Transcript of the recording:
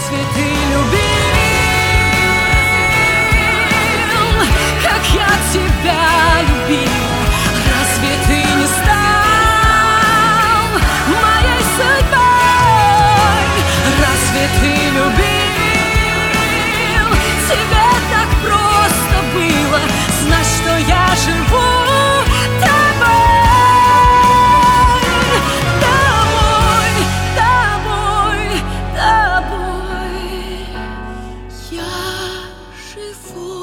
Разве ты любил, как я тебя любила? Разве ты не стал моей судьбой? Разве ты любил? Тебе так просто было знать, что я живу тобой, тобой, тобой, тобой. Я живу.